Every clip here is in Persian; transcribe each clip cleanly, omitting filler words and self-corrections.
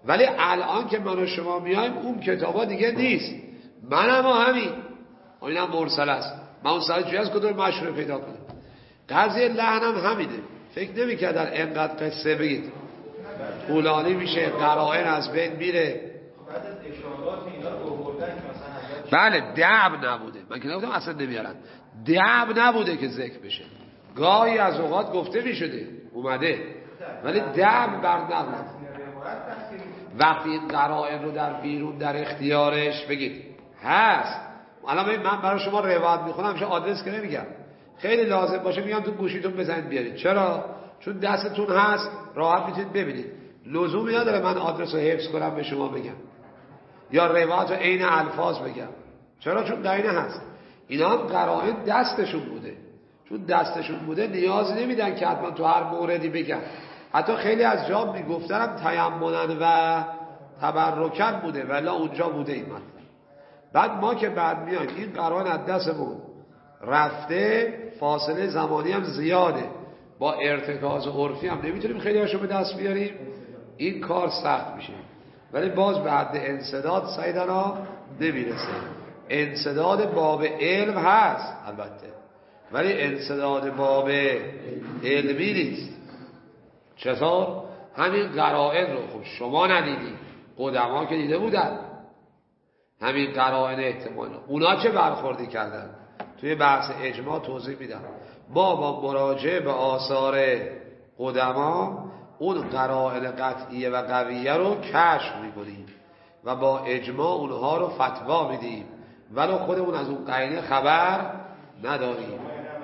ولی الان که من و شما میایم اون کتابا دیگه نیست، منم همین، اینم مرسل است. من اون سال جوی از کدوم مشهور پیدا کنم. قضیه لحنم همینه. فکر نمی‌کردن اینقدر قصه بگید طولانی میشه، قرائن از بین میره. بعد از اشارات اینا رو آوردن که مثلا بله دعب نبوده، من که نگفتم اصلا نمیارن، دعب نبوده که ذکر بشه، گاهی از اوقات گفته میشده اومده، ولی دعب بر نبوده. وقتی این قرائن رو در بیرون در اختیارش بگید هست. الان من برای شما روایت میخونم، همیشه آدرس که نمیگم، خیلی لازم باشه میگم تو گوشیتون بزنید بیارید. چرا؟ چون دستتون هست، راحت میتونید ببینید. لزومی نداره من آدرس رو حفظ کنم به شما بگم یا روایت رو عین الفاظ بگم. چرا؟ چون قرینه هست. اینا هم قرائن دستشون بوده، چون دستشون بوده نیازی نمیدن که حتما تو هر موردی بگم. حتی خیلی از جا میگفتنم تیممن و تبرکن بوده، ولی اونجا بوده این مطلب. بعد ما که بعد میایم این قرائن از دستمون رفته، فاصله زمانی هم زیاده، با ارتکاز عرفی هم نمیتونیم خیلی هاشو به دست بیاریم، این کار سخت میشه. ولی باز به حد انسداد سیدنا نمیرسه. انسداد باب علم هست البته، ولی انسداد باب علمی نیست. چطور؟ همین قرائن رو خب شما ندیدید، قدما که دیده بودن. همین قرائن احتمال اونا چه برخوردی کردن توی بحث اجماع توضیح میدم. ما با مراجعه به آثار قدما اون قرائن قطعیه و قویه رو کشف میکنیم و با اجماع اونها رو فتوا میدیم، ولی خودمون از اون قرینه خبر نداریم.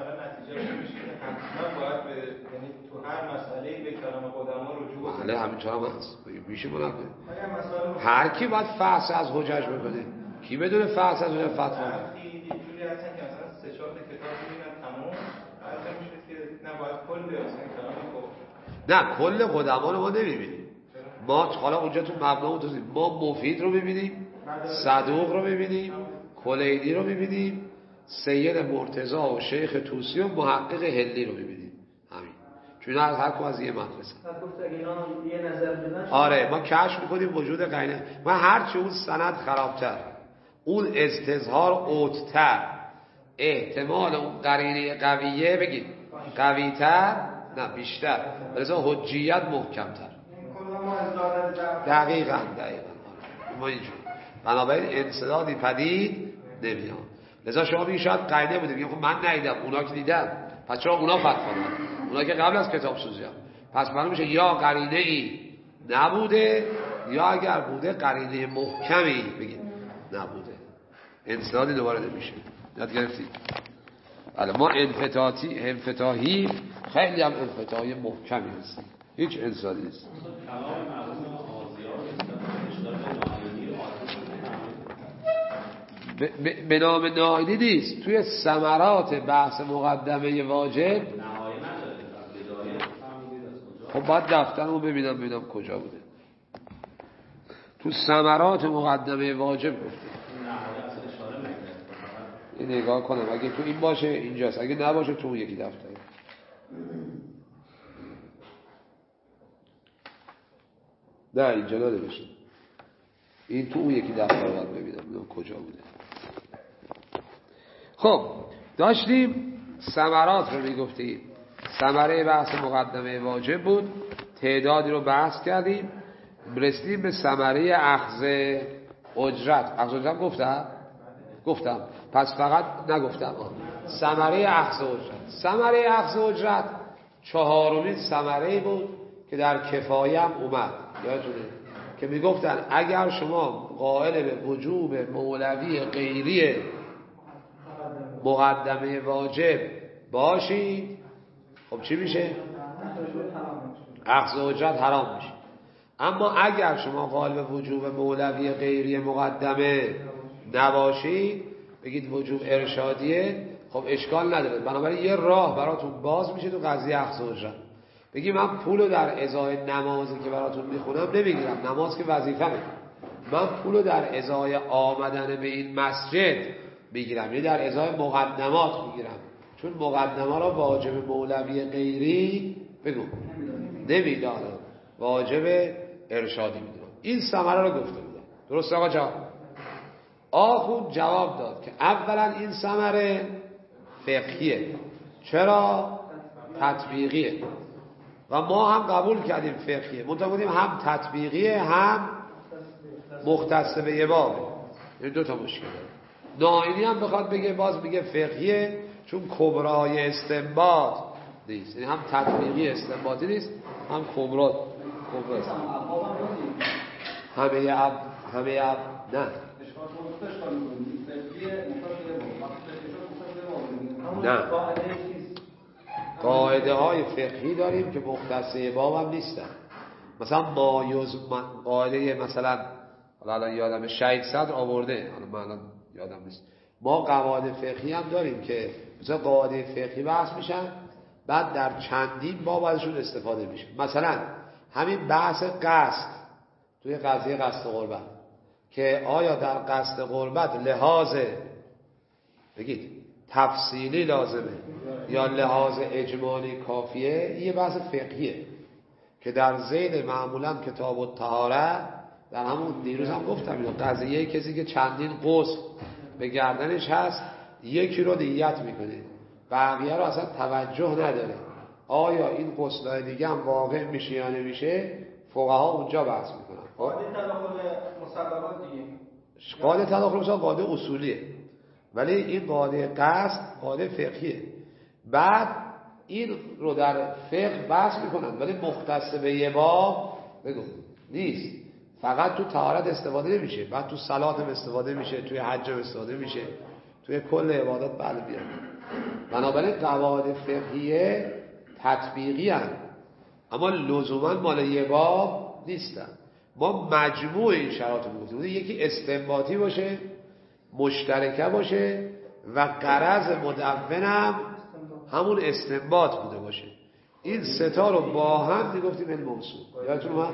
بله همینطور هم هست، میشه منم هر کی باید فحص از حجج بکنه. کی بدون فحص از حجج فتوا بده؟ جوری هستن که مثلا 3-4 کتاب میبینن تموم، حتی میشه که نباید کل اصلا کلام نه کل قدما رو ما نمیبینیم. ما حالا اونجا تو مبنا توضیح ما مفید رو میبینیم، صدوق رو میبینیم، کلینی رو میبینیم، سید مرتضی و شیخ طوسی و محقق هندی رو میبینیم. همین چون از هر کدوم از یه مدرسه. آره ما کشف میکنیم وجود قرینه. ما هرچی اون سند خرابتر، اون استظهار اوتتر، احتمال اون قرینه قویه بگید قویتر نه بیشتر، لذا حجیت محکمتر. دقیقاً ما اینجور بنابراین انسدادی پدید نمیاد. لذا شما میگید شاید قرینه بوده، میگم خب من ندیدم، اونا که دیدن، پس چرا اونا فتوا دادن؟ اونا که قبل از کتاب سوزی هم. پس معلوم میشه یا قرینه ای نبوده یا اگر بوده قرینه محکمی بگید نبوده، انسدادی دوباره نمیشه. یاد گرفتید؟ بله ما انفتاحی خیلی هم انفتاحی محکمی هستیم، هیچ انسدادی نیست. به نام ناهیدی نیست. توی ثمرات بحث مقدمه واجب خب باید دفترمو ببینم کجا بوده. تو ثمرات مقدمه واجب گفته این نگاه کنم، اگه تو این باشه اینجاست، اگه نباشه تو اون یکی دفتر. نه اینجا نمیشه، این تو اون یکی دفتر رو باید ببینم کجا بوده. خب داشتیم ثمرات رو میگفتیم. ثمره بحث مقدمه واجب بود، تعدادی رو بحث کردیم، رسیدیم به ثمره اخذ اجرت. اخذ اجرت گفتم پس فقط نگفتم ثمره اخذ اجرت. ثمره اخذ اجرت چهارمین ثمره بود که در کفایه هم اومد، یادتونه که میگفتن اگر شما قائل به وجوب مولوی غیری مقدمه واجب باشید خب چی میشه؟ اخذ اجرت حرام میشه. اما اگر شما قائل به وجوب مولوی غیری مقدمه نباشید، بگید وجوب ارشادیه، خب اشکال نداره. بنابراین یه راه براتون باز میشه تو قضیه اخذ اجرت. بگی من پولو در ازای نمازی که براتون میخونم نمیگیرم، نماز که وظیفه‌مه، من پولو در ازای آمدن به این مسجد میگیرم، یعنی در ازای مقدمات میگیرم، چون مقدمه را واجب مولوی غیری بگو نمیدانم، واجب ارشادی میدونم. این ثمره رو گفته بودن. درست آقا جان؟ آخوند جواب داد که اولا این ثمره فقهیه. چرا؟ تطبیقیه و ما هم قبول کردیم فقهیه، منتها بودیم هم تطبیقیه هم مختص به یه بابه. این دو تا مشکل داره. نائینی هم بخواد بگه باز بگه فقهیه، چون کبرای استنباط نیست، یعنی هم تطبیقی استنباطی نیست هم کبرا همه نه قاعده های فقهی داریم که مختصه باب هم نیستن. مثلا قاعده مثلا الان یادم شهید صدر آورده، من الان یادم نیست. ما قواعد فقهی هم داریم که مثلا قواعد فقهی بحث میشن بعد در چندین باب ازشون استفاده میشه. مثلا همین بحث قصد توی قضیه قصد قربت، که آیا در قصد قربت لحاظ بگید تفصیلی لازمه یا لحاظ اجمالی کافیه، یه بحث فقهیه که در ذیل معمولا کتاب الطهاره، در همون دیروز هم گفتم اینو، قضیه کسی که چندین غسل به گردنش هست یکی رو نیت میکنه بقیه رو اصلا توجه نداره، آیا این غسل‌های دیگه هم واقع میشه یا نمیشه، فقها اونجا بحث میکنن. قاعده تداخل مسببات دیگه، قاعده تداخل مثلا قاعده اصولیه، ولی این قاعده قصد قاعده فقهیه. بعد این رو در فقه بحث میکنن ولی مختص به یه باب بگو نیست. فقط تو طهارت استفاده نمیشه، بعد تو صلات هم استفاده میشه، توی حج هم استفاده میشه، توی کل عبادات بله بیان. بنابراین قواعد فقهیه تطبیقی هستند اما لزوما مال یه باب نیستن. ما مجموع این شرایط رو میگفتیم، یکی استنباطی باشه، مشترکه باشه و غرض مدونم همون استنباط بوده باشه. این ستا رو با هم میگفتیم علم اصول. یادتون اومد؟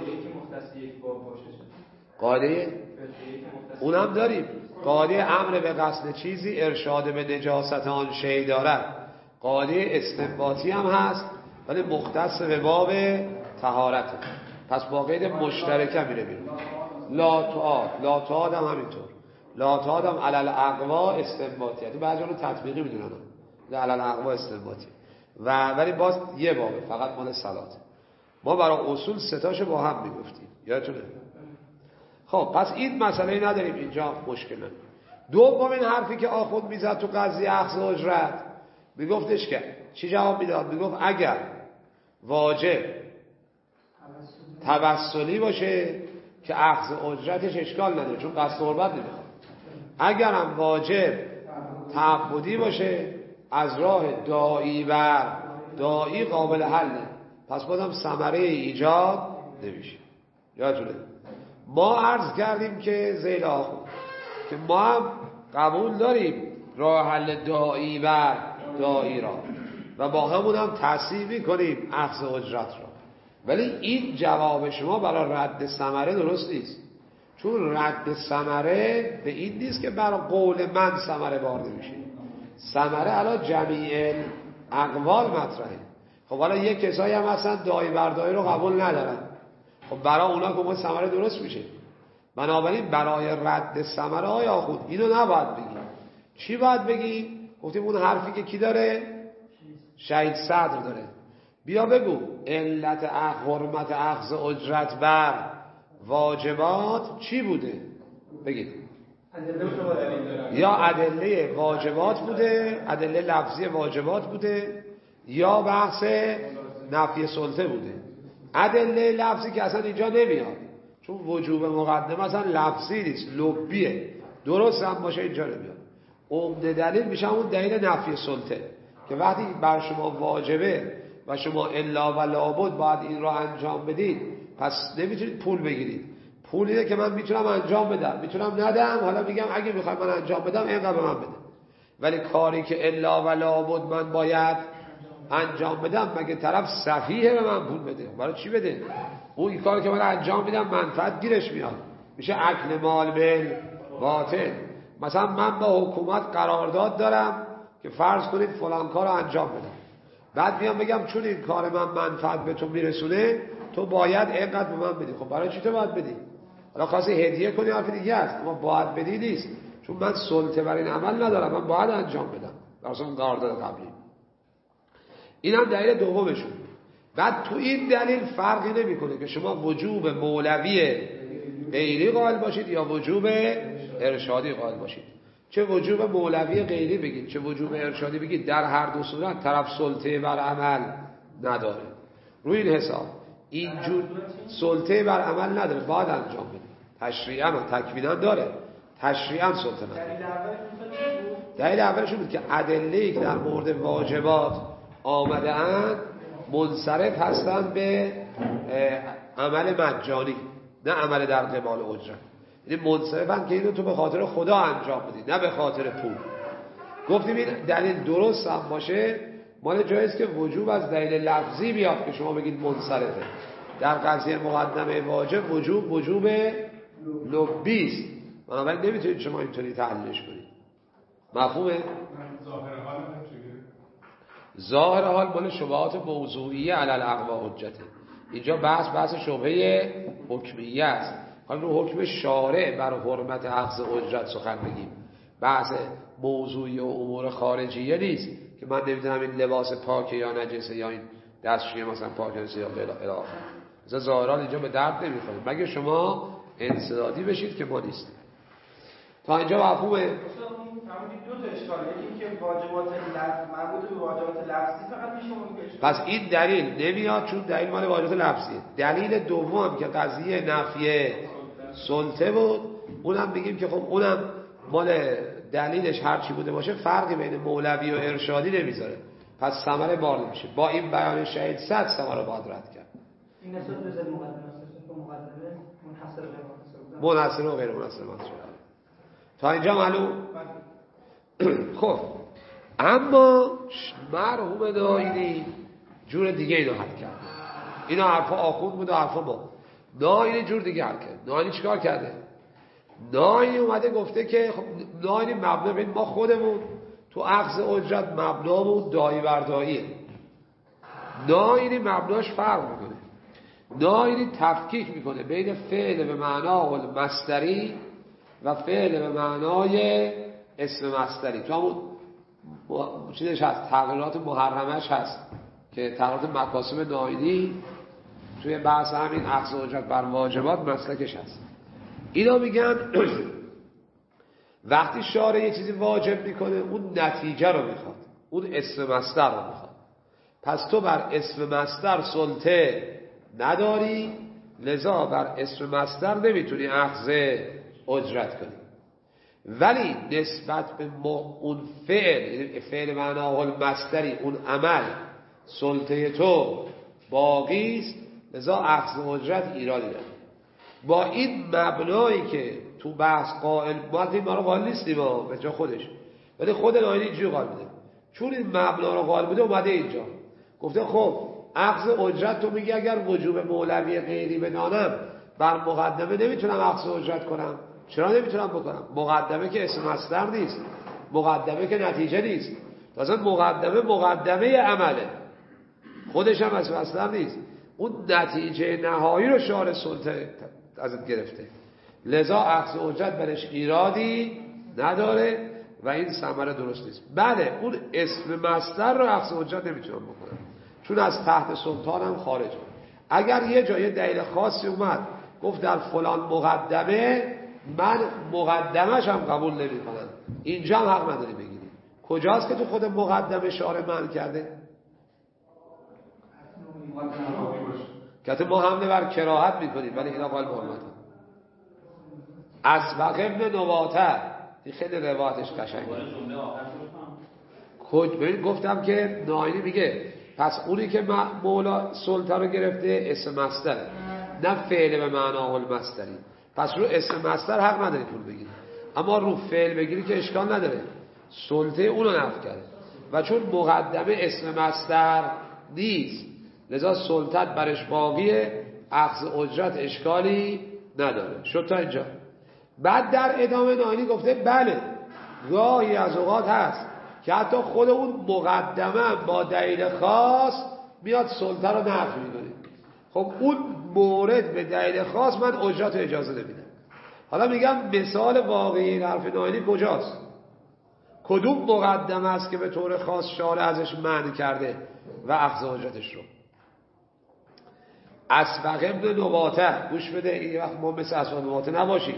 قاعده اونم داریم، قاعده امر به قصد چیزی ارشاد به نجاست آن شی دارد، قاعده استنباطی هم هست ولی مختص به باب طهارت، پس با قید مشترکه میره بیرون. لا تعاد هم همینطور، لا تعاد هم علل اقوا استنباطی، بعضی اونو تطبیقی میدونن علل اقوا استنباطی و ولی باز یه بابه فقط مال صلات. ما برای اصول ستاشو با هم میگفتیم، یادتونه؟ خب پس این مسئله نداریم اینجا، مشکل نداریم. دومین حرفی که آخوند میزد تو قضیه اخذ اجرت، میگفتش که چی جواب میداد؟ میگفت اگر واجب توسلی باشه که اخذ اجرتش اشکال نداره چون قصد قربت نمیخواد، اگر هم واجب تعبدی باشه از راه داعی بر داعی قابل حله، پس بازم ثمره ایجاد نمیشه. یادتونه ما عرض کردیم که ذیل آخوند که ما هم قبول داریم راه حل داعی بر داعی را و با همون هم تصحیح میکنیم اخذ اجرت را، ولی این جواب شما برای رد ثمره درست نیست، چون رد ثمره به این نیست که برای قول من ثمره بار نمیشه، ثمره علی جمیع اقوال مطرحه. خب حالا یک کسایی هم هستن داعی بر داعی رو قبول ندارن، خب برای اونا که اون ثمره درست میشه. بنابراین برای رد ثمره های آخوند اینو نباید بگی. چی باید بگی؟ گفتیم اون حرفی که کی داره؟ شهید صدر داره. بیا بگو علت حرمت اخذ اجرت بر واجبات چی بوده؟ بگید. یا ادله واجبات بوده، ادله لفظی واجبات بوده، یا بحث نفی سلطه بوده. ادله لفظی که اصلا اینجا نمیاد چون وجوب مقدمه اصلا لفظی نیست، لبیه، درست هم باشه اینجا نمیاد. عمده دلیل میشه اون دلیل نفی سلطه که وقتی بر شما واجبه و شما الا و لابد باید این را انجام بدید، پس نمیتونید پول بگیرید. پول اینه که من میتونم انجام بدم، میتونم ندم، حالا میگم اگه میخوای من انجام بدم اینقدر به من بده. ولی کاری که الا و لابد من باید انجام بدم، مگه طرف سفیه به من پول بده؟ برای چی بده؟ اون کاری که من انجام میدم منفعت گیرش میاد، میشه اکل مال بل باطل. مثلا من با حکومت قرارداد دارم که فرض کنید فلان کار رو انجام بدم، بعد میام بگم چون این کار من منفعت به تو میرسونه تو باید اینقدر به من بدی. خب برای چی تو باید بدی؟ حالا خواستی هدیه کنی حرف دیگه است، اما باید بدی نیست، چون من سلطه بر این عمل ندارم، من باید انجام بدم درست اون قرارداد قبلی. اینم دلیل دومشون. بعد تو این دلیل فرقی نمیکنه که شما وجوب مولوی غیری قائل باشید یا وجوب ارشادی قائل باشید. چه وجوب مولوی غیری بگید چه وجوب ارشادی بگید، در هر دو صورت طرف سلطه بر عمل نداره. روی این حساب اینجور سلطه بر عمل نداره، باید انجام بده. تشریعاً و تکویناً داره، تشریعاً سلطه نداره. دلیل اولش بود که ادله‌ای که در مورد واجبات آمده اند منصرف هستند به عمل مجانی، نه عمل در قبال اجرت. یعنی منصرفن که اینو تو به خاطر خدا انجام بدی، نه به خاطر پول. گفتیم این دلیل درست هم باشه، مال جاییست که وجوب از دلیل لفظی بیاد که شما بگید منصرفه. در قضیه مقدمه واجب وجوب لبی است، بنابراین نمیتونید شما اینطوری تحلیلش کنید. مفهومه؟ ظاهر حال مال شبهات موضوعیه علی الاقوا حجته. اینجا بحث شبهه حکمیه است. حالا رو حکم شارع بر حرمت اخذ اجرت سخن بگیم، بحث موضوعی و امور خارجیه نیست که من نمیدونم این لباس پاکه یا نجسه یا این دستشویی مثلا پاکه یا الی آخر. مثلا ظاهران اینجا به درد نمیخوره مگه شما انسدادی بشید که ما نیستیم. تا اینجا مفهومه؟ همون دو تا اشکاله، یکی که واجبات مربوط به واجبات لفظی فقط میشه. پس این دلیل نمیاد چون دلیل مال واجبات لفظیه. دلیل دوم که قضیه نفی سلطه بود، اونم بگیم که خب اونم مال دلیلش هر چی بوده باشه فرقی بین مولوی و ارشادی نمیذاره، پس ثمره بار نمیشه. با این بیان شهید 100 ثمره باید رد کرد. این نسبت به مقدمه منحصر و غیر منحصر منصور. تا اینجا معلوم؟ خب اما مرحوم ناینی جور دیگه اینو حل کرد. اینا حرفا آخوند بود و حرفا ما. ناینی جور دیگه حل کرد. ناینی چیکار کرده؟ ناینی اومده گفته که خب ناینی مبنا بین ما خودمون تو اخذ اجرت مبنامون دایی بر داییه. ناینی مبناش فرق میکنه. ناینی تفکیک میکنه بین فعل به معنای مصدری و فعل به معنای اسم مصدری. تو همون چیزش هست، تغییرات محرمش هست که تغییرات مکاسب ناینی توی بحث همین اخذ اجرت بر واجبات مسلکش هست. اینا میگن وقتی شارع یه چیزی واجب میکنه اون نتیجه رو میخواد، اون اسم مصدر رو میخواد. پس تو بر اسم مصدر سلطه نداری، لذا بر اسم مصدر نمیتونی اخذ اجرت کنی. ولی نسبت به اون فعل معناه المصدری، اون عمل سلطه تو باقی است، لذا اخذ اجرت ایرادی داره. با این مبنایی که تو بحث قائل ما رو قائل نیستیم به جا خودش، ولی خود ناینی اینجوری قائل بوده. چون این مبنا رو قائل بوده اومده اینجا گفته خب اخذ اجرت تو میگی اگر وجوب مولوی غیری بدانم بر مقدمه نمیتونم اخذ اجرت کنم. چرا نمیتونم بکنم؟ مقدمه که اسم مصدر نیست، مقدمه که نتیجه نیست، تازه مقدمه عمله، خودش هم اسم مصدر نیست. اون نتیجه نهایی رو شارع سلطه ازت گرفته، لذا اخذ اجرت برش ایرادی نداره و این ثمره درست نیست. بله اون اسم مصدر رو اخذ اجرت نمیتونم بکنم چون از تحت سلطان هم خارجه. اگر یه جای دلیل خاصی اومد گفت در فلان مقدمه، من مقدمش هم قبول نمی کنم، اینجا هم حق نداری بگیری. کجاست که تو خود مقدمه شارع منع کرده؟ که ما حمله بر کراهت میکنیم ولی اینا قال محمد اسبق ابن نواته، این خیلی روایتش قشنگه. ببین گفتم که ناینی میگه پس اونی که مولا سلطه رو گرفته اسم مصدره، نه فعل به معناه المصدری، پس رو اسم مصدر حق نداری پول بگیری، اما رو فعل بگیری که اشکال نداره، سلطه اونو نفی کرده. و چون مقدمه اسم مصدر نیست لذا سلطت برش باقیه، اخذ اجرت اشکالی نداره. شد تا اینجا. بعد در ادامه ناینی گفته بله گاهی از اوقات هست که حتی خود اون مقدمه با دلیل خاص میاد سلطه رو نفی میکنه. خب اون مورد به دلیل خاص من اجرت اجازه نمیدم. حالا میگم مثال واقعی این حرف نایینی کجاست؟ کدوم مقدمه است که به طور خاص شارع ازش منع کرده و اخذ اجرتش رو؟ اسبق ابن نباته، گوش بده، این وقت ما مثل اسبق نباته نباشیم.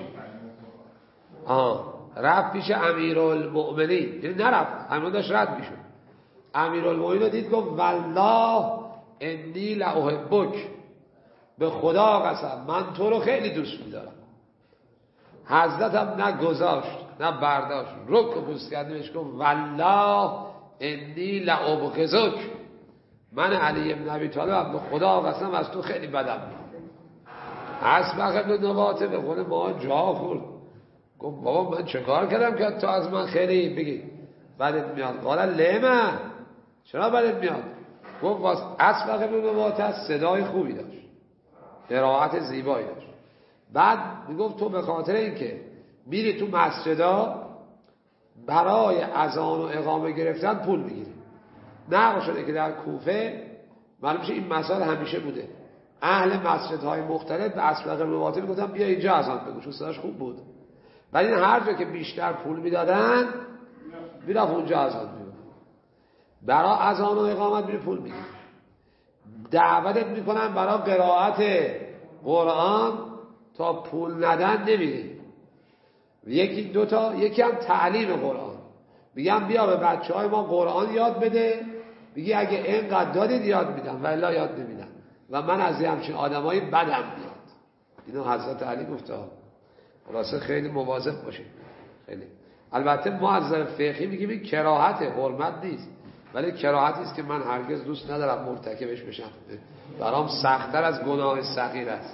رفت پیش امیرالمؤمنین، یعنی نرفت، همین داشت رد میشد. امیرالمؤمنین رو دید گفت والله انی لاحبک، به خدا قسم من تو رو خیلی دوست میدارم. حضرت هم نه گذاشت نه برداشت، رک و پوست کردیمش گفت والله انی لابغضک، من علی بن ابی طالب به خدا قسم از تو خیلی بدم میاد. اسبق ابن نباته به قول ما جا خورد، گفت بابا من چه کار کردم که تو از من خیلی بگی بدت میاد؟ قال لما، چرا بدت میاد؟ گفت واس اسبق ابن نباته صدای خوبی داشت، قرائت زیبایی داشت. بعد میگفت تو به خاطر اینکه میری تو مسجدا برای اذان و اقامه گرفتن پول میگیری. نقل شده که در کوفه معلوم میشه این مسائل همیشه بوده، اهل مسجدهای مختلف به اسبق ابن نباته میگفتن بیا اینجا اذان بگو، چون صداش خوب بود. ولی این هر جا که بیشتر پول میدادن میرفت اونجا اذان میگفت. برای اذان و اقامت میری پول میگیری. دعوتت میکنن برای قرائت قرآن، تا پول ندن نمیری. یکی دوتا، یکی هم تعلیم قرآن، میگم بیا به بچهای ما قرآن یاد بده، میگی اگه اینقدر دادید یاد میدم و الا یاد نمیدم و من از همچین آدمایی بدم میاد. اینو حضرت علی گفته. خلاصه خیلی مواظب باشید. خیلی البته ما از نظر فقهی میگیم این کراهت، حرمت نیست، ولی کراهتی است که من هرگز دوست ندارم مرتکبش بشم، برام سخت‌تر از گناه صغیر است.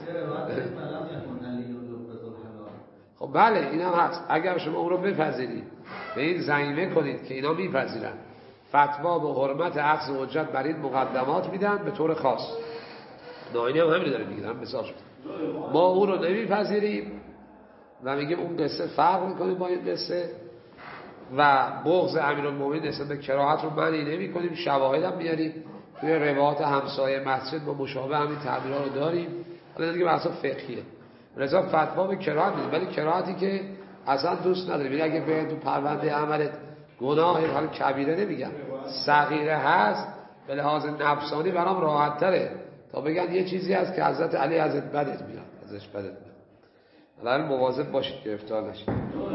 خب بله اینم هست. اگر شما اون رو بپذیرید، به این زعیمه کنید که اینا میپذیرن، فتوا به حرمت اخذ اجرت بر این مقدمات میدن به طور خاص. ناینی هم همین داره میگه، مثال شد. ما اون رو نمیپذیریم و میگیم اون قصه فرق میکنه با این قصه و بغض امیرالمومنین نسبت به کراهت رو معنی نمی کنیم. شواهد هم میاریم توی روایات همسایه مسجد، ما مشابه همین تعبیرها رو داریم. حالا دیگه بحث فقهیه، رضا فتوا به کراهت میده، ولی کراهتی که اصلا دوست نداریم. یعنی اگه به تو پرونده عملت گناه حالا کبیره نمیگم، صغیره هست، به لحاظ نفسانی برام راحت تره تا بگن یه چیزی هست که حضرت علی ازت بدت میاد، ازش بدت میاد. الان مواظب باشید که گرفتار نشید.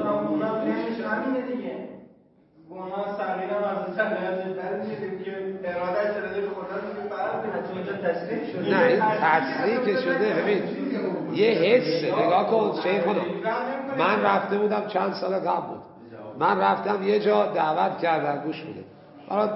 همینه دیگه. گناه صغیره هم از صغیره در میگیم که ارادهش رده به خدا میگه فرق حتی اونجا تصریح شده. نه این تصریح که شده، ببین یه حسه. نگاه کن شیخونا، من رفته بودم چند سال قبل بود، من رفتم یه جا دعوت کردن، گوش بده، برای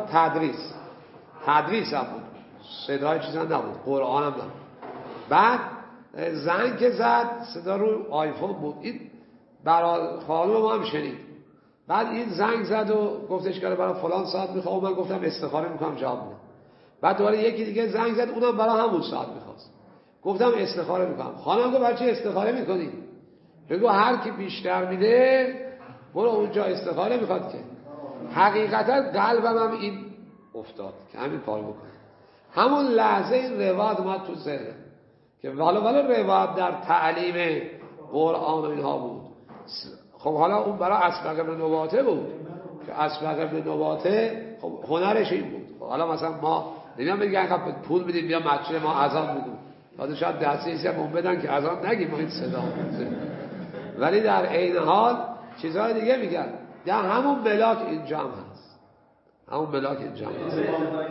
تدریس هم بود، صدای چیزا نبود، قرآن هم نبود. بعد زنگ زد، صدا رو آیفون بود، این برای خانم ما هم شنید. بعد این زنگ زد و گفتش که برای فلان ساعت میخوام، من گفتم استخاره میکنم جواب میدم. بعد دوباره یکی دیگه زنگ زد، اونم برای همون ساعت میخواست، گفتم استخاره میکنم. خانم گفت برای چی استخاره میکنی؟ بگو هر کی بیشتر میده برو اونجا استخاره میخواد. که حقیقتا قلبم هم این افتاد که همین کارو بکنم. همون لحظه این روایت اومد تو ذهنم که والا روایت در تعلیم قرآن و اینها بود. خب حالا اون برای اسبق ابن نباته بود که اسبق ابن نباته خب هنرش این بود. خب حالا مثلا ما نمیام بگیم خب پول میدیم بیا مسجد ما اذان بگو، حالا شاید دستیسی هم بدن که اذان نگیم ما این صدا، ولی در عین حال چیزهای دیگه میگن. در همون ملاک اینجا هم هست، همون ملاک اینجا هم هست.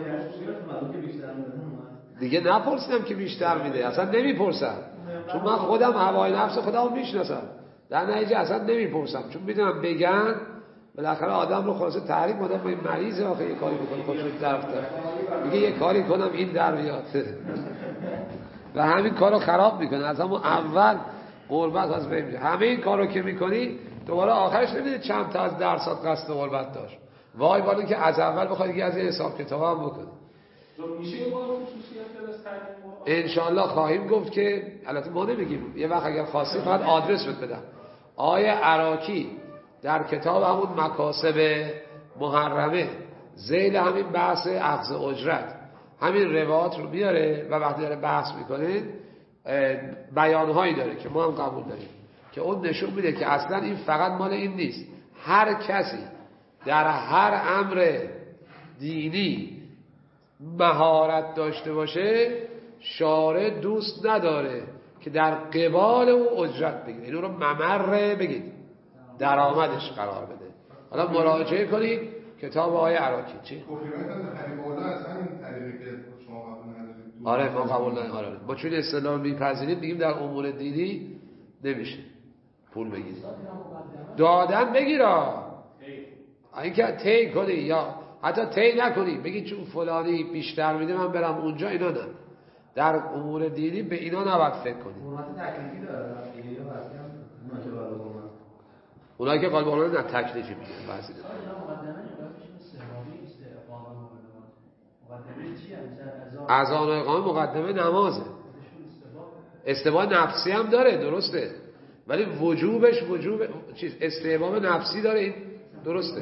دیگه نپرسیدم که بیشتر میده، اصلا نمیپرسم، چون من خودم هوای نفس خودمو میشناسم، در نتیجه اصلا نمیپرسم، چون میدونم بگن بالاخره آدم رو خلاصه تحریک آدم با این مریضه آخه یه کاری بکنه خودش رو دفتر میگه یه کاری کنم این در بیاد و همین کارو خراب میکنه. از همون اول قربت از بین میره. همه این کارو که میکنی دوباره آخرش نمیده چند تا از درسات قصد قربت داشت، وای بالا که از اول بخواد یکی از این حساب کتاب هم بکنه. میشه یه بار خصوصیت از تعلیم انشاءالله خواهیم گفت که البته ما نمیگیم، یه وقت اگر خواستی فقط آدرس بهت بدم. آیه عراقی در کتاب همون مکاسب محرمه ذیل همین بحث اخذ اجرت همین روایات رو میاره و وقتی داره بحث میکنه بیانهایی داره که ما هم قبول داریم که اون نشون میده که اصلا این فقط مال این نیست. هر کسی در هر امر دینی مهارت داشته باشه شارع دوست نداره که در قبال او اجرت بگیره. اینو رو ممر بگید درآمدش قرار بده. حالا مراجعه کنید کتاب آقای عراقی. چی؟ آره ما قبول نداریم. آره ما چون اصطلاح میپذیریم میگیم در امور دینی نمیشه پول بگیرید. دادن بگیرا اینکه تی کنی یا حتی تی نکنی بگی چون فلانی بیشتر میده من برم اونجا، اینا نه. در امور دینی به اینا نباید فکر کنی. اونایی که قال بالا نه تکلیفی میگه بعضی اذان و اقامه مقدمه نمازه. استحباب نفسی هم داره درسته، ولی وجوبش وجوب چیز استحباب نفسی داره. این درسته.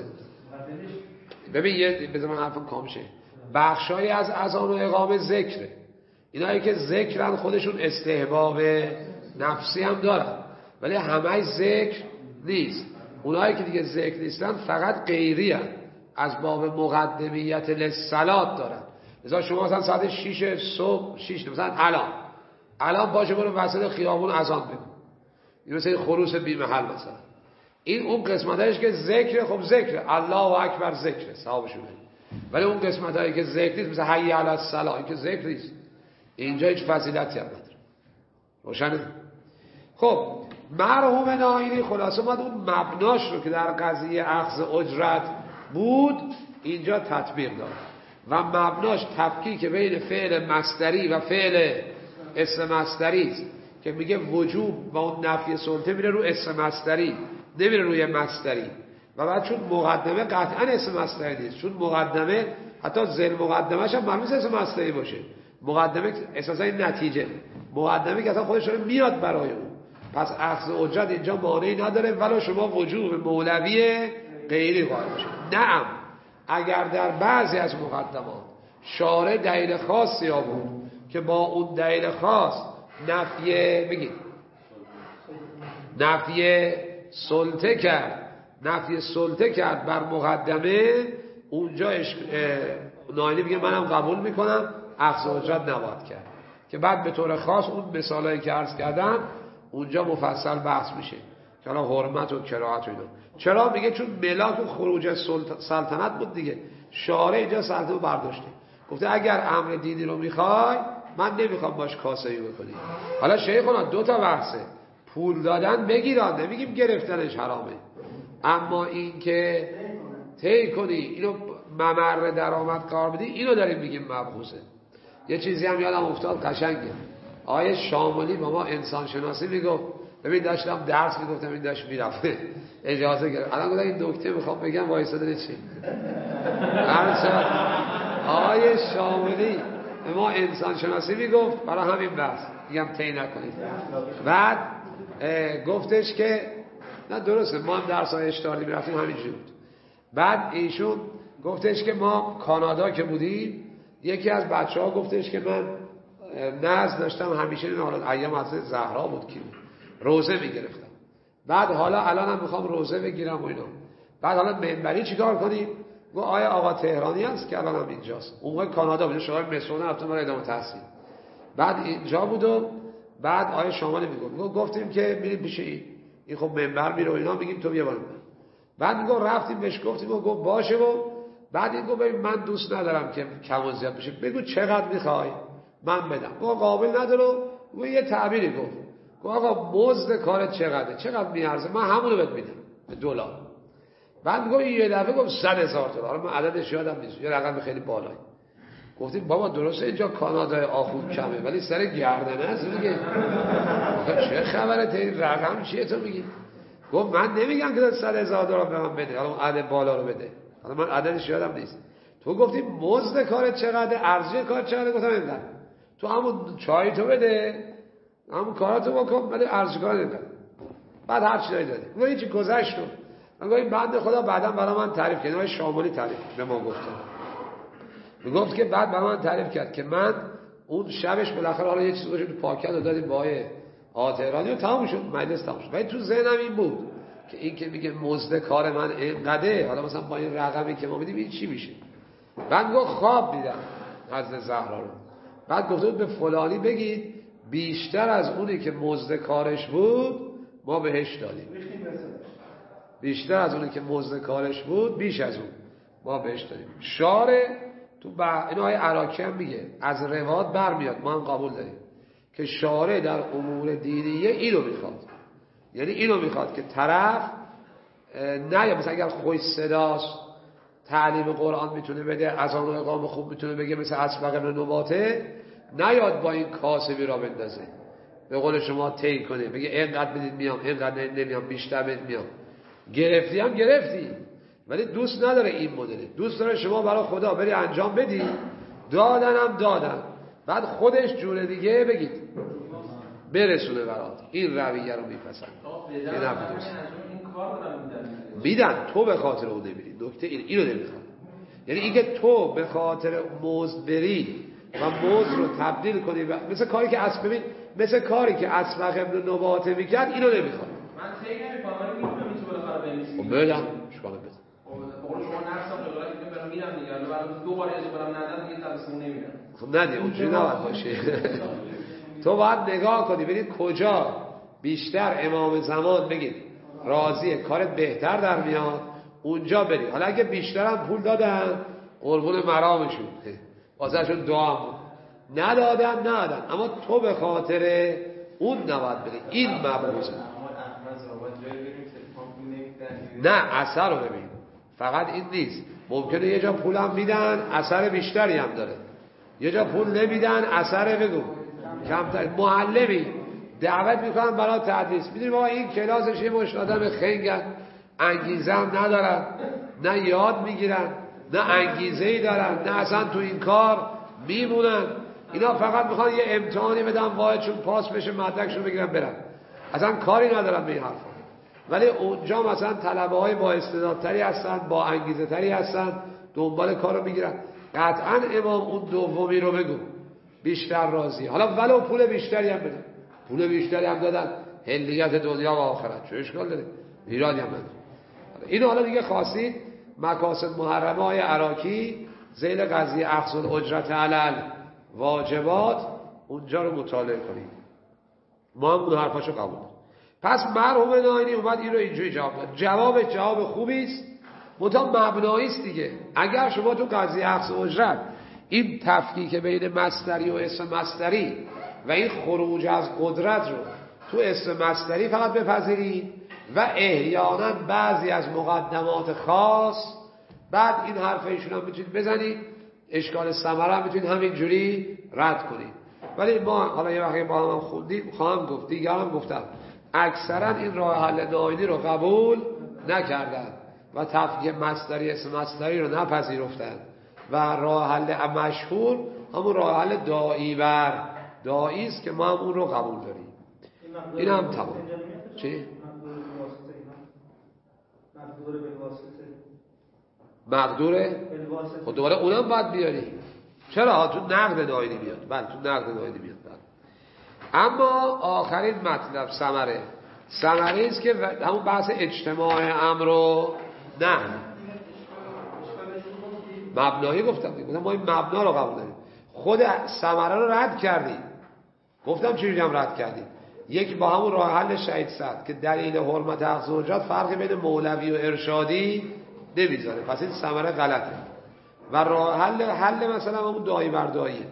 ببین بذار من حرفم کام شه. بخشایی از اذان و اقامه ذکره. اینایی که ذکرن خودشون استحباب نفسی هم دارن، ولی همه ذکر نیست. اونایی که دیگه ذکر نیستن فقط غیری هن. از باب مقدمیت للصلات دارن. مثلا شما مثلا ساعت 6 صبح 6 مثلا الان باشه برو وسط خیابون اذان بگو. این مثلا خروس بی محل مثلا. این اون قسمتایش که ذکر، خب ذکر الله اکبر ذکر ثوابشونه. ولی اون قسمتایی که ذکر نیست مثلا حی علی الصلاه این که ذکر نیست. اینجا هیچ فضیلتی هم نداره. روشنه؟ خب مرحوم ناینی خلاصه اومد اون مبناش رو که در قضیه اخذ اجرت بود اینجا تطبیق داد و مبناش تفکیک بین فعل مصدری و فعل اسم مصدری است که میگه وجوب و اون نفی سلطه میره رو اسم مصدری نمیره روی مصدری. و بعد چون مقدمه قطعا اسم مصدری نیست، چون مقدمه حتی ذیل مقدمه‌ش هم معلومه اسم مصدری باشه. مقدمه اساسا این نتیجه مقدمه که اصلا خودش داره میاد برای اون، پس اخذ اجرت اینجا مانعی نداره ولو شما وجوب مولوی غیری قائل بشه. نعم اگر در بعضی از مقدمات شارع دلیل خاصی آورد که با اون دلیل خاص نفی سلطه کرد بر مقدمه، اونجا ناینی میگه منم قبول میکنم اخذ اجرت نباید کرد، که بعد به طور خاص اون مثالایی که عرض کردم اونجا مفصل بحث میشه که حالا حرمت و کراهت و اینا. چرا؟ میگه چون ملاک و خروج سلطنت بود دیگه. شارع اینجا سلطنت برداشته، گفته اگر امر دینی رو میخوای من نمیخوام باش کاسه‌ای بکنی. حالا شیخونا دو تا بحثه، پول دادن بگیرن نمیگیم گرفتنش حرامه، اما این که طی کنی اینو ممر درآمد قرار بدی اینو داریم میگیم مبخوسه. یه چیزی هم یادم افتاد قشنگه، آیه شاملی با ما انسان شناسی میگفت، ببین داشتم درس میگفتم این داشت میرفته اجازه گرفت، الان گفتم این نکته میخوام بگم وایساده چی آیه شاملی به ما انسان شناسی میگفت برای همین بحث میگم طی نکنید. بعد گفتش که نه درسته ما هم درس های اشتغالی میرفتیم همینجوری بود. بعد ایشون گفتش که ما کانادا که بودیم یکی از بچه ها گفتش که من ناز داشتم همیشه این حالا ایام از زهرا بود که روزه میگرفتم، بعد حالا الانم میخوام روزه بگیرم و اینا. بعد حالا منبری چیکار کنیم؟ گفت آیا آقا تهرانی هست که الانم اینجاست، اون موقع کانادا بود، شغال مسونه رفتم برای ادامه تحصیل. بعد اینجا بود و بعد آیه شاملی میگفت گفتیم که میریم پیش این خب منبر میره و اینا، میگیم تو بیا بالا. بعد میگه رفتیم بهش گفتیم گفت باشه و بعد این گفت ببین من دوست ندارم که کم و زیاد بشه، بگو چقدر میخوای من بدم. گفت قابل نداره و یه تعبیری گفت آقا مزد کارت چقدر میارزه من همونو بهت میدم به دلار. بعد میگه یه دفعه گفت $100,000 من عددش یادم نیست، یه رقم خیلی بالایی. گفتیم بابا درسته اینجا کانادا آخوند کمه ولی سر گردنه است دیگه، چه خبره این رقم چیه تو میگی؟ گفت من نمیگم که $100,000 به من بده، حالا اون عدد بالا رو بده، حالا من عددش یادم نیست. تو گفتی مزد کارت چقدر، ارزش کارت چقدر؟ گفتم اینقدر. تو همون چای تو بده، همون کاراتو بکن، ولی ارزش کار نده. بعد هر چیزی داده. گفت این چی گذشت رو. من گفتم بنده خدا بعداً برای من تعریف کرد، شاملی تعریف به ما گفت. میگفت که بعد برای من تعریف کرد که من اون شبش بالاخره حالا یه چیزی باشه تو پاکت رو دادیم با آترانی و تموم شد، مجلس تموم شد. ولی تو ذهنم این بود که این که میگه مزد کار من اینقدره، حالا مثلا با این رقمی که ما میدیم این چی میشه؟ بعد گفت خواب دیدم حضرت زهرا رو، بعد گفت به فلانی بگید بیشتر از اونی که مزد کارش بود ما بهش دادیم، بیشتر از اونی که مزد کارش بود بیش از اون ما بهش دادیم. شاره تو اینو های عراقی هم میگه از روایات برمیاد، ما هم قبول داریم که شاره در امور دینیه اینو میخواد، یعنی اینو میخواد که طرف نه یا مثلا اگر خوش صداست تعلیم قرآن میتونه بده، اذان و اقامه خوب میتونه بگه مثل اسبق ابن نباته، نیاد با این کاسبی را بندازه، به قول شما طی کنه بگه اینقدر بدید میام اینقدر نمیام بیشتر بدید میام. گرفتی هم گرفتی، ولی دوست نداره این مدلی، دوست داره شما برای خدا بری انجام بدی، دادنم دادن، بعد خودش جور دیگه بگید برسونه برات. این رویه رو میپسند. این کار میدن تو به خاطر اون نمیری. نکته اینو نمیخواد، یعنی اینکه تو به خاطر مزد بری و مزد رو تبدیل کنی مثل کاری که اسبق ابن نباته میکرد، اینو نمیخواد. من خیلی نمیفهمم، ولی میتونم این تو بالاخره بنویسم. خب بدم شما بده. بقول شما نفسم قدرت میگم برام میرم دیگه، الان برام دو بار از برام ندادم دیگه تابستون نمیرم. خب ندی اونجوری نباید باشه. تو باید نگاه کنی ببینید کجا بیشتر امام زمان بگید راضیه کارت بهتر در میاد، اونجا بری. حالا اگه بیشترم پول دادن قربون مرامشون واسهشون دعا بود، ندادن اما تو به خاطر اون نباید بری. این مبروزه. نه اثر رو ببین، فقط این نیست، ممکنه یه جا پولم میدن اثر بیشتری هم داره، یه جا پول نمیدن اثر بگو کمتر. معلمی دعوت میکنن برای تدریس، میدونی بابا این کلاسش یه مشت آدم خنگن، انگیزه هم ندارن، نه یاد میگیرن نه انگیزه ای دارن، نه اصلا تو این کار میمونن، اینا فقط میخوان یه امتحانی بدن واحدشون پاس بشه مدرکشون بگیرن برن، اصلا کاری ندارن به این حرفا. ولی اونجا مثلا طلبه های با استعدادتری هستن، با انگیزه تری هستن، دنبال کارو میگیرن. قطعا امام اون دومی رو بگو بیشتر راضی، حالا ولو پول بیشتری هم بده، پول بیشتری هم دادن هلیت دنیا و آخرت، چه اشکال داره؟ ایرادی هم نداره. اینو حالا دیگه خواستید مکاسب محرمه های عراقی ذیل قضیه اخذ الاجرت علی واجبات اونجا رو مطالعه کنید. ما هم اون حرفاشو قبول داریم. پس مرحوم ناینی اومد این رو اینجوری جواب داد. جواب خوبی است، مبنایی است دیگه. اگر شما تو قضیه اخذ اجرت این تفکیک بین مصدری و اسم مصدری و این خروج از قدرت رو تو اسم مصدری فقط بپذیرید و احیانا بعضی از مقدمات خاص، بعد این حرف ایشون هم میتونید بزنید، اشکال ثمره هم میتونید همینجوری رد کنید. ولی ما حالا یه وقتی با هم خوندیم، خواهم گفت دیگران گفتم اکثرا این راه حل ناینی رو قبول نکردن و تفکیک مصدری اسم مصدری رو نپذیرفتن و راه حل مشهور همون راه حل داعی است که ما هم اون رو قبول داریم. این هم تمام. چی؟ مقدوره؟ خب دوباره اونم باید بیاری. چرا؟ تو نقد ناینی میاد. بله تو نقد ناینی میاد. اما آخرین مطلب ثمره است که همون بحث اجتماع امر رو نه مبنایی گفتم ما این مبنا رو قبول داریم. خود ثمره رو رد کردیم. گفتم چجوری هم رد کردیم. یکی با همون راه حل شهید صد که دلیل حرمت اخذ اجرت فرقی بین مولوی و ارشادی نمیذاره، پس این ثمره غلطه. و راه حل مثلا همون دایی بر داییه.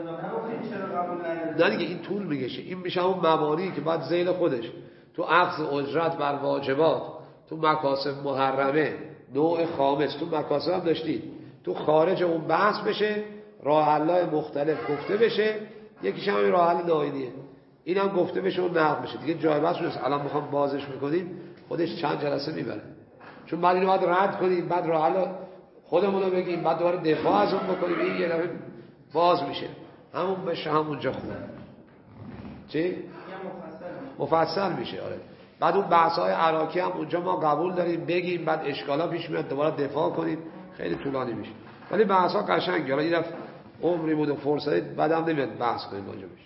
نه دیگه این طول میکشه. این میشه همون مبانی که بعد ذیل خودش تو اخذ اجرت بر واجبات، تو مکاسب محرمه نوع خامس، تو مکاسب هم داشتید، تو خارج اون بحث بشه، راه حل‌های مختلف گفته بشه، یکیش همین راه حل ناینیه، اینم گفته بشه و نقد بشه. دیگه جای بحث نیست. الان میخوام بازش میکنیم خودش چند جلسه میبره، چون بعد اینو باید رد کنیم، بعد راه حل خودمون رو بگیم، بعد دوباره دفاع از اون بکنیم، این یه دفعه باز میشه. همون بشه همونجا خوبه. چی؟ مفصل میشه. آره. بعد اون بحث‌های عراقی هم اونجا ما قبول داریم بگیم، بعد اشکالا پیش میاد دوباره دفاع کنیم، خیلی طولانی میشه. ولی بحث‌ها قشنگه. حالا یه دفعه عمری بود و فرصتی بعدم نمیاد بحث کنیم راجبش.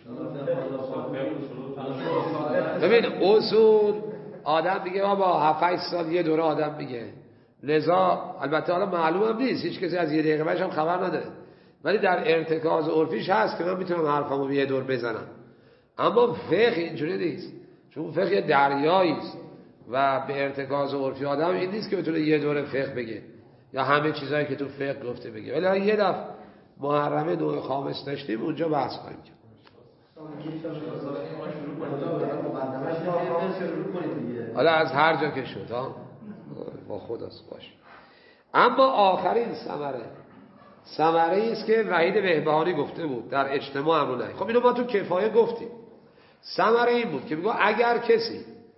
ببین اصول آدم میگه بابا 7-8 سال یه دوره آدم میگه، لذا البته حالا معلوم هم نیست، هیچ کسی از یه دقیقه بعدش هم خبر نداره، ولی در ارتکاز عرفیش هست که من میتونم حرفمو به یه دور بزنم. اما فقه اینجوری نیست، چون فقه دریایی است و به ارتکاز عرفی آدم این نیست که بتونه یه دوره فقه بگه یا همه چیزایی که تو فقه گفته بگه. ولی یه دفعه محرمه نوع خامس داشتیم اونجا بحث کنیم. حالا از هر جا که شد با خداست باش. اما آخرین ثمره است که وحید بهبهانی گفته بود در اجتماع امر و نهی. خب اینو ما تو کفایه گفتیم. ثمره این بود که میگه اگر کسی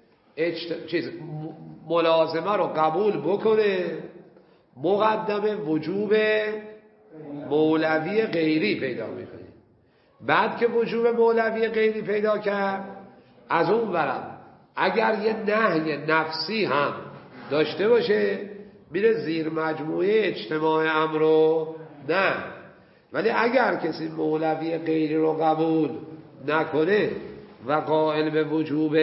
ملازمه رو قبول بکنه، مقدم وجوب مولوی غیری پیدا میکنه. بعد که وجوب مولوی غیری پیدا کرد، از اون برم اگر یه نهی نفسی هم داشته باشه میره زیر مجموعه اجتماع امر و نه. ولی اگر کسی مولوی غیری رو قبول نکنه و قائل به وجوب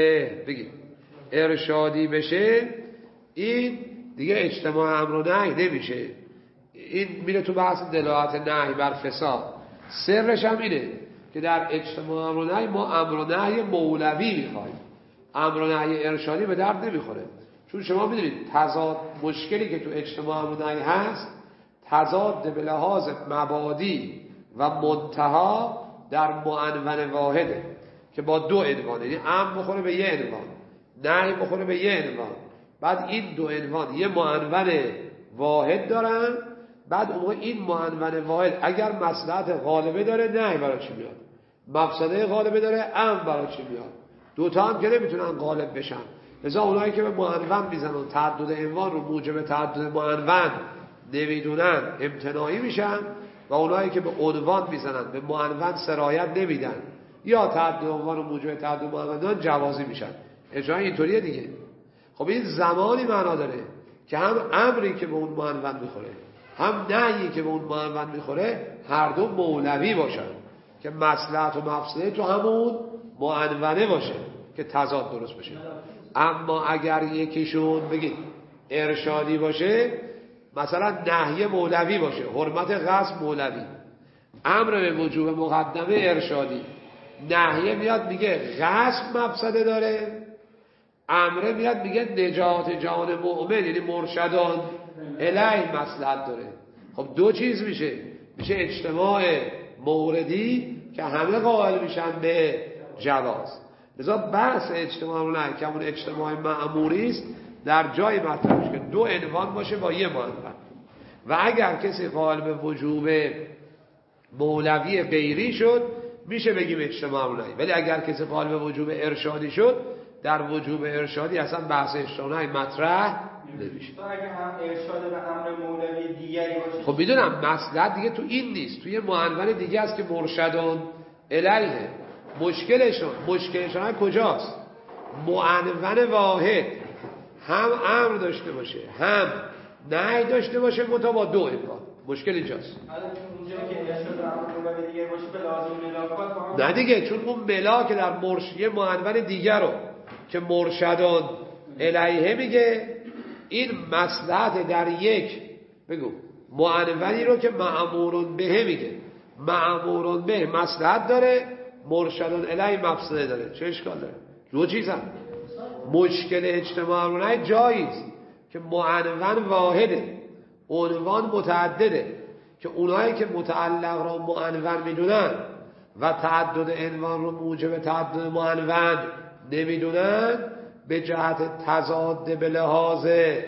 ارشادی بشه، این دیگه اجتماع امر و نهی نمیشه، این میره تو بحث دلالت نهی بر فساد. سرش هم اینه که در اجتماع امر و نهی ما امر و نهی مولوی میخوایم، امر و نهی ارشادی به درد نمیخوره. چون شما میدونید تضاد مشکلی که تو اجتماع امر و نهی هست، تضاد به لحاظ مبادی و منتها در معنون واحده که با دو عنوان، یعنی امر بخوره به یه عنوان، نهی بخوره به یه عنوان. بعد این دو عنوان یه معنون واحد دارن، بعد اون این معنون واحد اگر مصلحت غالبه داره نهی برای چی میاد، مفسده غالبه داره امر برای چی میاد. دوتا هم که نمیتونن غالب بشن، لذا اونایی که به معنون میزنن تعدد عنوان رو موجب تعدد معنون نمیدونن امتناعی میشن، و اونایی که به عنوان میزنن به معنون سرایت نمیدن یا تعدد عنوان رو موجب تعدد معنون جوازی میشن. اجرای اینطوریه دیگه. خب این زمانی معنا داره که هم امری که به اون معنون میخوره هم نهیی که به اون معنون میخوره هر دو مولوی باشن که مصلحت و مفسده تو همون معنونه باشه که تضاد درست بشه. اما اگر یکیشون بگید ارشادی باشه، مثلا نهی مولوی باشه، حرمت غصب مولوی، امر به وجوب مقدمه ارشادی، نهی میاد میگه غصب مفسده داره، امر میاد میگه نجات جان مؤمن یعنی مرشدان الیه مصلحت داره. خب دو چیز میشه اجتماع موردی که همه قائل میشن به جواز. لذا بحث اجتماع نه که همون اجتماع مأموری است در جای مطرح میشه که دو عنوان باشه با یه معنون، و اگر کسی قائل به وجوب مولوی غیری شد میشه بگیم اجتماع نه. ولی اگر کسی قائل به وجوب ارشادی شد، در وجوب ارشادی اصلا بحث اجتماع مطرح نمیشه. تو اگه هم ارشاد به امر مولوی دیگری باشه، خب میدونم مصلحت دیگه تو این نیست، توی معنون دیگه است که مرشدون الیه. مشکلشون کجاست؟ معنون واحد هم امر داشته باشه هم نهی داشته باشه متا با دو عنوان. مشکل اینجاست. اونجا که ارشاد به امر مولوی دیگری باشه به لازم ملاقات نه دیگه، چون اون ملاک در مرشیه معنون دیگر رو که مرشدون الیه میگه، این مصلحت در یک بگو معنونی رو که مأمورون به میگه، مأمورون به مصلحت داره، مرشدون الیه مفسده داره. چه اشکال داره؟ دو چیزن. مشکل اجتماع رو نه جاییست که معنون واحده، عنوان متعدده، که اونایی که متعلق رو معنون میدونن و تعدد عنوان رو موجب تعدد معنون نمیدونن، به جهت تضاد به لحاظ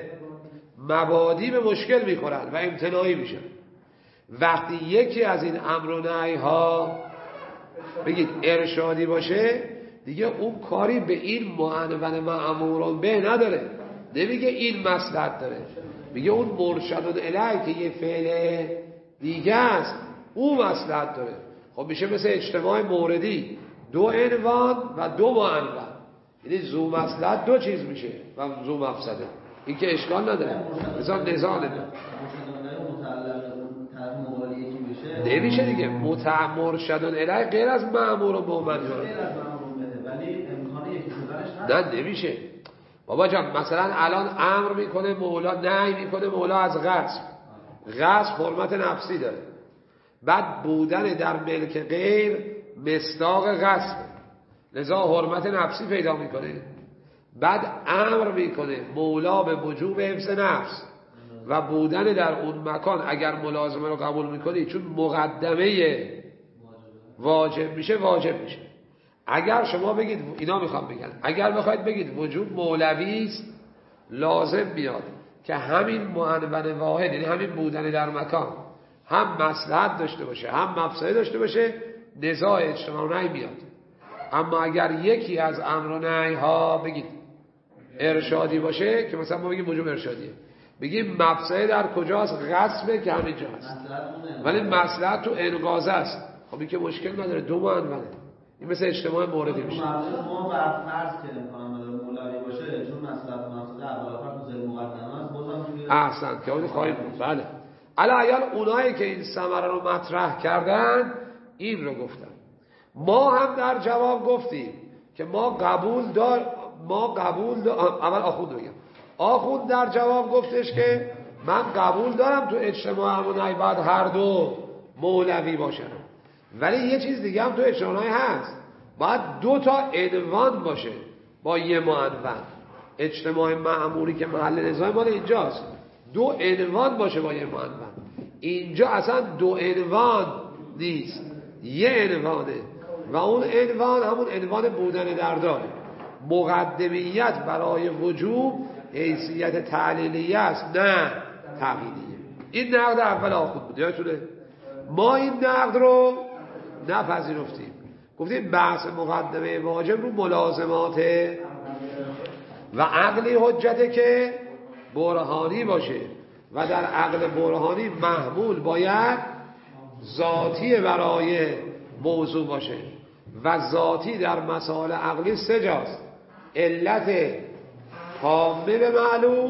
مبادی به مشکل میخورن و امتناعی میشن. وقتی یکی از این امر و نهی ها بگید ارشادی باشه، دیگه اون کاری به این معنون مأمورون به نداره، نمیگه این مصلحت داره، میگه اون مرشدون الیه که یه فعل دیگه است اون مصلحت داره. خب میشه مثل اجتماع موردی، دو عنوان و دو معنون، یعنی زو مصلحت دو چیز میشه و زو مفسده. این که اشکال نداره، مثلا نزاله متعلق طرف مقابل یکی بشه نمیشه دیگه. مرشدون الیه غیر از مأمور و مؤمن. غیر از مأمور بده ولی امکان یکی شدنش هست. نه نمیشه بابا جان. مثلا الان امر میکنه مولا، نهی میکنه مولا از غصب. غصب حرمت نفسی داره، بعد بودن در ملک غیر مصداق غصب، لذا حرمت نفسی پیدا میکنه. بعد امر میکنه مولا به وجوب حفظ نفس و بودن در اون مکان. اگر ملازمه رو قبول میکنی چون مقدمه واجب میشه، واجب میشه. اگر شما بگید، اینا میخوام بگن، اگر بخواید بگید وجوب مولوی است، لازم بیاد که همین معنون واحد، یعنی همین بودن در مکان، هم مصلحت داشته باشه هم مفسده داشته باشه، نزاع اجتماعی میاد. اما اگر یکی از امر و نهی ها بگید ارشادی باشه، که مثلا ما بگیم وجوب ارشادیه، بگیم مفسده در کجاست؟ غصبه که همینجا هست، ولی مصلحت تو انقاذ است. خب این که مشکل نداره، دو معنونه. این مثل اجتماع موردی میشه. ما بر فرض که امکان نداره مولوی باشه، چون مصلحت و مفسده اول آخر تو ذهن مقدمه است، بازم توی احسن که اون خواهیم بود. بله علیه اونایی که این ثمره رو مطرح کردن این رو گفتن. ما هم در جواب گفتیم که ما قبول دار اول آخوند بگم. آخوند در جواب گفتش که من قبول دارم تو اجتماع امونای بعد هر دو مولوی باشن، ولی یه چیز دیگه هم تو اجتماعی هست، باید دو تا عنوان باشه با یه معنون. اجتماع معمولی که محل نزاع مال اینجاست، دو عنوان باشه با یه معنون. اینجا اصلا دو عنوان نیست، یه عنوانه و اون عنوان همون عنوان بودن در داره. مقدمیت برای وجوب حیثیت تعلیلیه است، نه تقییدیه. این نقد اول آخوند بود، یادتونه؟ ما این نقد رو نپذیرفتیم، گفتیم بحث مقدمه واجب رو ملازمات و عقلی حجته که برهانی باشه و در عقل برهانی محمول باید ذاتی برای موضوع باشه و ذاتی در مسائل عقلی سه جاست: علت تامه به معلول،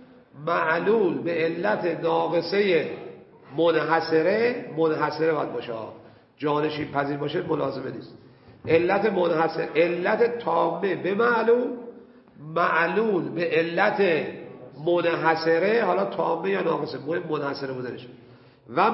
معلول به علت ناقصه منحصره باید باشه، جانشین پذیر باشه ملازمه نیست. علت منحصر، علت تامه به معلول، معلول به علت منحصره، حالا تامه یا ناقصه، مهم منحصره بودنش، و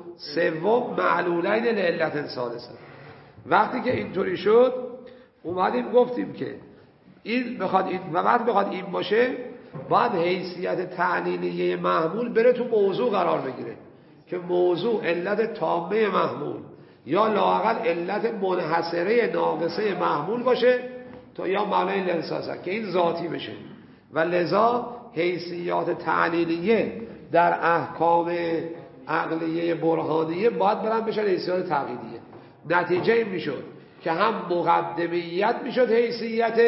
سوم معلولین لعلت ثالثه. وقتی که اینطوری شد اومدیم گفتیم که این بخواد این و بعد بخواد این باشه، باید حیثیت تعلیلیه محمول بره تو موضوع قرار بگیره که موضوع علت تامه محمول یا لااقل علت منحصره ناقصه محمول باشه تا یا معنی لنساسه که این ذاتی بشه. و لذا حیثیات تعلیلیه در احکام عقلیه برهانیه باید برن بشن حیثیات تقییدیه. نتیجه این میشد که هم مقدمیت میشد حیثیت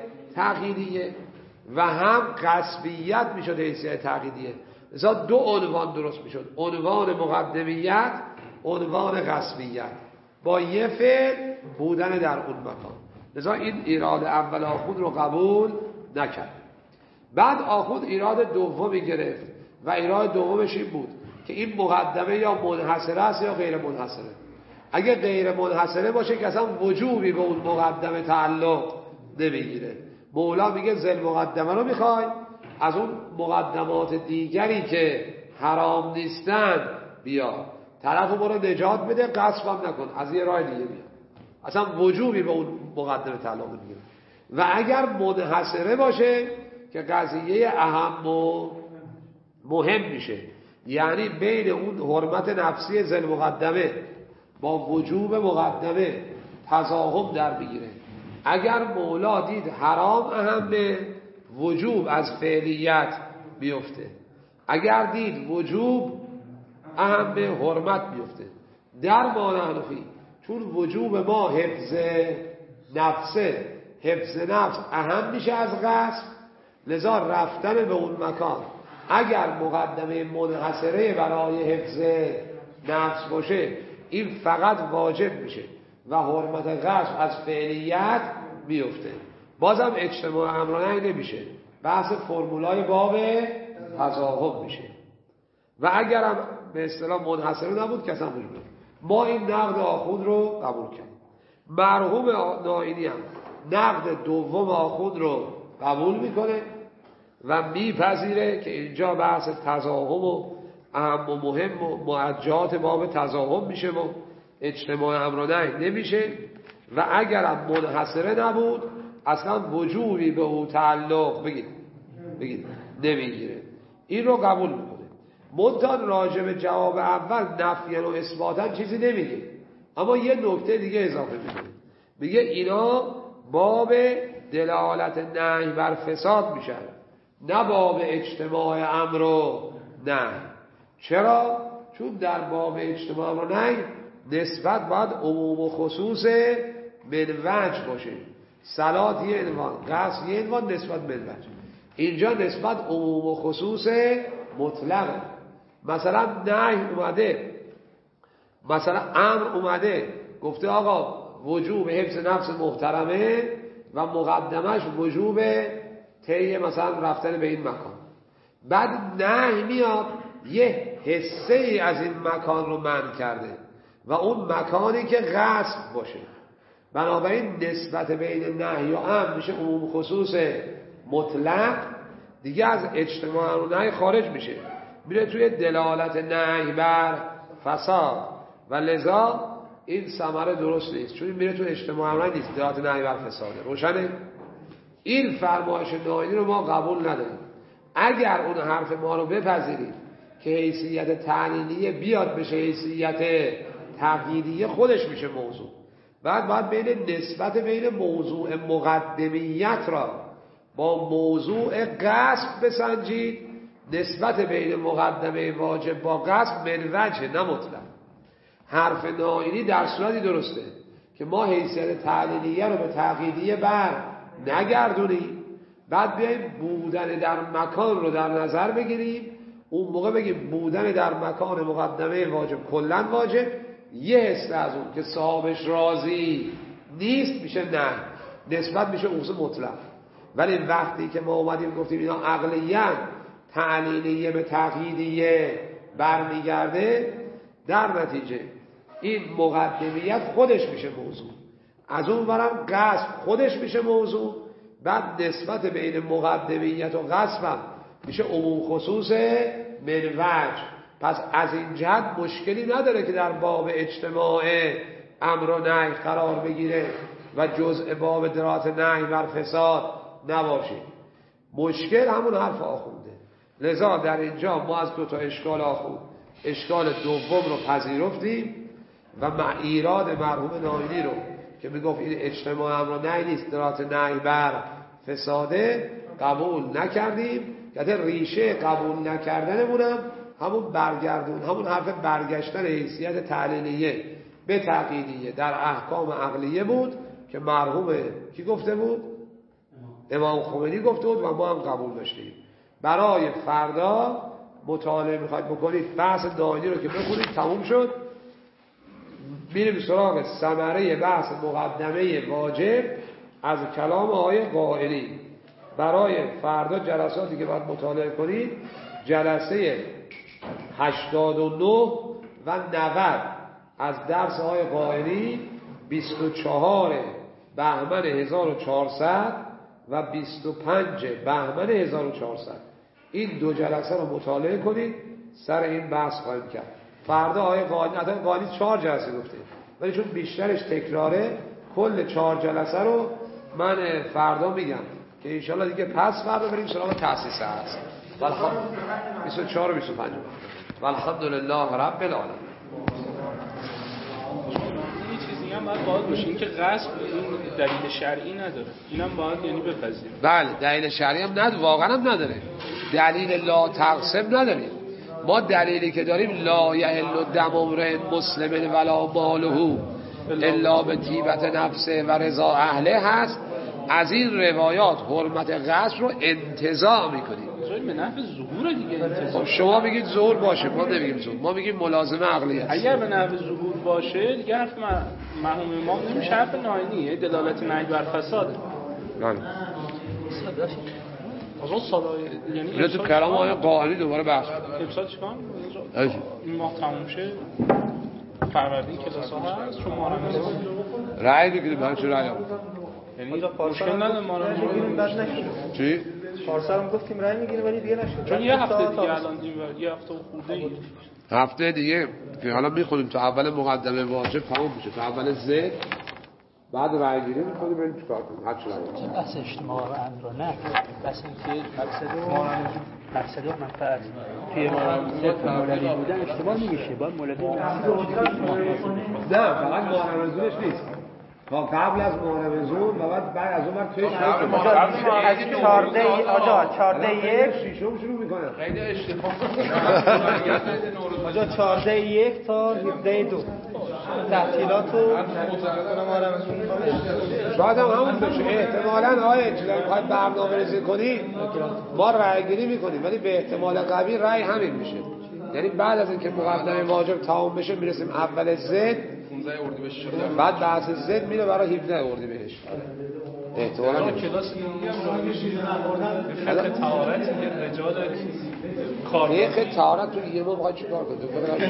تقییدیه و هم قصبیت میشد حیثیت تقییدیه. لذا دو عنوان درست میشد، عنوان مقدمیت، عنوان قصبیت، با یه فعل بودن در اون مکان. لذا این ایراد اول آخوند رو قبول نکرد. بعد آخوند ایراد دومی گرفت و ایراد دومش این بود که این مقدمه یا منحصره است یا غیر منحصره. اگه غیر منحصره باشه که اصلا وجوبی به اون مقدمه تعلق نمیگیره. مولا میگه زل مقدمه رو میخوای، از اون مقدمات دیگری که حرام نیستن بیا، طرفو برو نجات بده، قصبم نکن، از یه راه دیگه بیا. اصلا وجوبی به اون مقدمه تعلق نمیگیره. و اگر منحصره باشه که قضیه اهم و مهم میشه، یعنی بین اون حرمت نفسی زل مقدمه با وجوب مقدمه تضاهم در بگیره. اگر مولا دید حرام اهمه، وجوب از فعلیت بیفته. اگر دید وجوب اهمه، حرمت بیفته. در ما حنفی چون وجوب ما حفظ نفسه، حفظ نفس اهم میشه از غصب، لذا رفتن به اون مکان اگر مقدمه منحصره برای حفظ نفس باشه، این فقط واجب میشه و حرمت غصب از فعلیت میفته. بازم اجتماع امرانه نمیشه، بحث فرمولای باب تضاهم میشه. و اگرم به اصطلاح منحصره نبود که اصلا وجود ما این نقد آخوند رو قبول کردیم. مرحوم نائینی هم نقد دوم آخوند رو قبول میکنه و میپذیره که اینجا بحث تزاحم و اهم و مهم و موجهات باب تزاحم میشه و اجتماع امر و نهی نمیشه و اگرم منحصره نبود اصلا وجوبی به او تعلق بگید نمیگیره. این رو قبول میکنه. منتها راجع به جواب اول نفیاً و اثباتاً چیزی نمیگه، اما یه نکته دیگه اضافه میکنه. میگه اینا باب دلالت نهی بر فساد میشن، نه باب اجتماع امر و نهی. چرا؟ چون در باب اجتماع امر و نهی نسبت باید عموم و خصوص منوج باشه. صلات یه عنوان، قصد یه عنوان، نسبت منوج. اینجا نسبت عموم و خصوص مطلقه. مثلا نهی اومده، مثلا امر اومده گفته آقا وجوب حفظ نفس محترمه و مقدمش وجوب طی مثلا رفتن به این مکان. بعد نهی میاد یه حصه ای از این مکان رو منع کرده و اون مکانی که غصب باشه. بنابراین نسبت بین نهی و امر میشه عموم خصوص مطلق، دیگه از اجتماع و نهی خارج میشه، میره توی دلالت نهی بر فساد و لذا این ثمره درست نیست، چون میره توی اجتماع و نهی نیست، دلالت نهی بر فساده. روشنه؟ این فرمایش نائینی رو ما قبول نداریم. اگر اون حرف ما رو بپذیرید که حیثیت تعلیلیه بیاد بشه حیثیت تقییدیه، خودش میشه موضوع. بعد باید بین نسبت بین موضوع مقدمیت را با موضوع قصد بسنجید. نسبت بین مقدمه واجب با قصد منوجه، نه مطلق. حرف نائینی در صورتی درسته که ما حیثیت تعلیلیه رو به تقییدیه بر نگردونیم، بعد بیاییم بودن در مکان رو در نظر بگیریم، اون موقع بگیم بودن در مکان مقدمه واجب کلن واجب، یه حصه از اون که صاحبش راضی نیست میشه نه، نسبت میشه اصول مطلق. ولی وقتی که ما اومدیم گفتیم اینا عقلیاً تعلیلیه به تقییدیه برمیگرده، در نتیجه این مقدمیت خودش میشه موضوع، از اون برم قصد خودش میشه موضوع، بعد نسبت بین مقدمیت و قصد هم میشه عموم خصوص منوج. پس از این جهت مشکلی نداره که در باب اجتماع امر و نهی قرار بگیره و جزء باب دلالت نهی بر فساد نباشه. مشکل همون حرف آخونده. لذا در اینجا ما از دو تا اشکال آخوند اشکال دوم رو پذیرفتیم و ایراد مرحوم نائینی رو که میگفت این اجتماع امر و نهی نیست، دلالت نهی بر فساده، قبول نکردیم. که ریشه قبول نکردنمونم همون برگردون، همون حرف برگشتن حیثیت تعلیلیه به تقییدیه در احکام عقلیه بود که مرحوم کی گفته بود؟ امام خمینی گفته بود و ما هم قبول داشتیم. برای فردا مطالعه میخواید بکنید بحث نائینی رو که بخونید تموم شد، میریم سراغ ثمره بحث مقدمه واجب از کلام آقای قائلی. برای فردا جلساتی که باید مطالعه کنید جلسه 89 و 90 از درس آقای قائلی، 24 بهمن 1400 و 25 بهمن 1400. این دو جلسه رو مطالعه کنید، سر این بحث خواهیم کرد. فردا آقای قائلی 4 جلسه گفته، ولی چون بیشترش تکراره کل 4 جلسه رو من فردا میگم که انشالله دیگه پس فردا بریم سراغ تأسیس هست. 24 و 25 والحمدلله رب العالمین. این چیزی هم باید باشه، این که غصب این دلیل شرعی نداره، اینم باید یعنی بپذیریم. بله دلیل شرعی هم نداره، واقعا هم نداره. دلیل لا تقسم نداریم. ما دلیلی که داریم لا یحل دم امرئ مسلم ولا ماله الا به طیبت نفسه و رضا اهله هست. از این روایات حرمت غصب رو انتزاع میکنیم. به نفع ظهور دیگه انتزاع. شما میگید ظهور باشه، ما نمیگیم ظهور، ما میگیم ملازمه عقلی است. اگر به نفع ظهور باشه دیگه حرف مرحوم امام نمیشه حرف نائینی، دلالت نهی بر فساده. بله. از اون سالای یعنی تو کلام آقای قائلی دوباره بحث امسال چیکار؟ این ماه تموم شه فروردین کلاس ها هست شما مارمزون رأی میگیریم برای چه رأی آمد یعنی مشکل نداره مارمزون بعد نشد چی؟ پارسال هم گفتیم رای میگیریم ولی دیگه نشد چون یه هفته دیگه الان یه هفته خورده ای هفته دیگه که حالا میخونیم تا اول مقدمه واجب تمام میشه تا اول زد بعد رأی گیری میکنیم بریم چیکار کنیم هر چی رأی بس اجتماع و امر نه بس اینکه مقصد و منفعت توی مولدی بودن اشتباه نمیشه باید مولدی نه فقط مارمزونش نیست تا قبل از مارمزون و بعد از اون وقت توی از 14 شیشم شروع میکنه خیلی اشتباه آجا 14/1 تا 17/2 تعطیلات و مارمزون شاید هم همون بشه احتمالاً آیه چیزایی میخواید برنامه ریزی کنید ما رأی گیری میکنیم ولی به احتمال قوی رأی همین میشه یعنی بعد از اینکه مقدمه واجب تمام بشه میرسیم اول زد 15 اردیبهشت بعد بحث زد میره برای 17 اردیبهشت احتمالاً کلاس نونی هم فقه طهارت یه رجا داره فقه طهارت تو یه ما بخواد چیکار کنه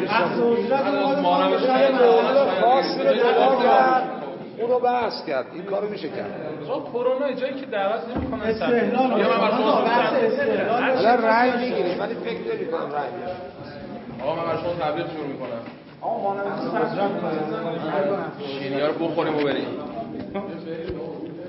خاصی رو نگاه کرد اونو بحث کرد این کارو میشه کرد کرونا جایی که دعوت نمی‌کنن استهلال حالا رأی میگیریم ولی فکر نمی‌کنم رأی میگیریم آقا من برای شما تبلیغ شروع میکنم آقا مارمزون شیرینی‌ها رو بخوریم و بریم